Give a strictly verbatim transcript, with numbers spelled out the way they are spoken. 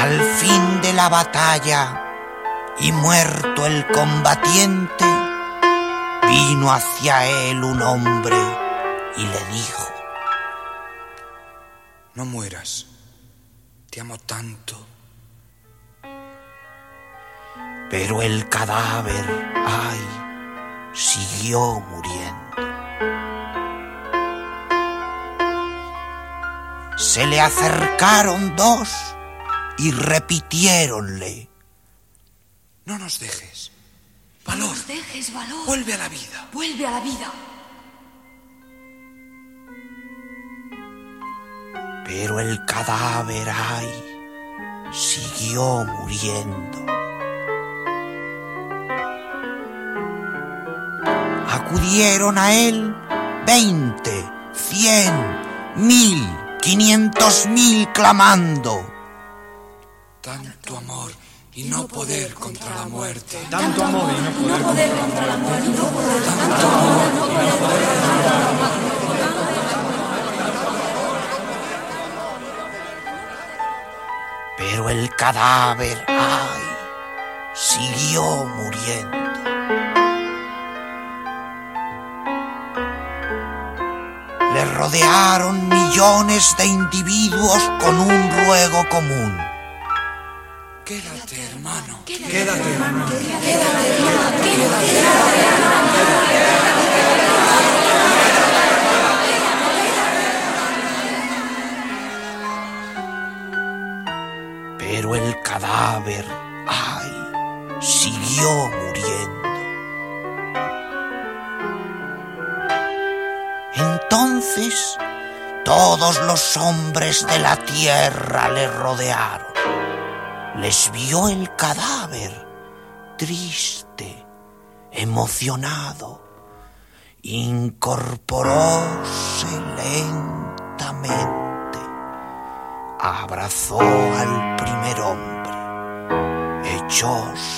Al fin de la batalla y muerto el combatiente, vino hacia él un hombre y le dijo: no mueras, te amo tanto. Pero el cadáver, ay, siguió muriendo. Se le acercaron dos y repitiéronle: no nos dejes, valor. No nos dejes, valor. Vuelve a la vida. Vuelve a la vida. Pero el cadáver, ay, siguió muriendo. Acudieron a él veinte, cien, mil, quinientos mil clamando: tanto amor y no poder contra la muerte. Tanto amor y no poder contra la muerte. Tanto amor y no poder contra la muerte. Pero el cadáver, ay, siguió muriendo. Le rodearon millones de individuos con un ruego común: quédate, hermano. Quédate, Quédate, hermano. Quédate, hermano. Quédate, hermano. Pero el cadáver, ay, siguió muriendo. Entonces todos los hombres de la tierra le rodearon. Les vio el cadáver, triste, emocionado. Incorporóse lentamente. Abrazó al primer hombre, echóse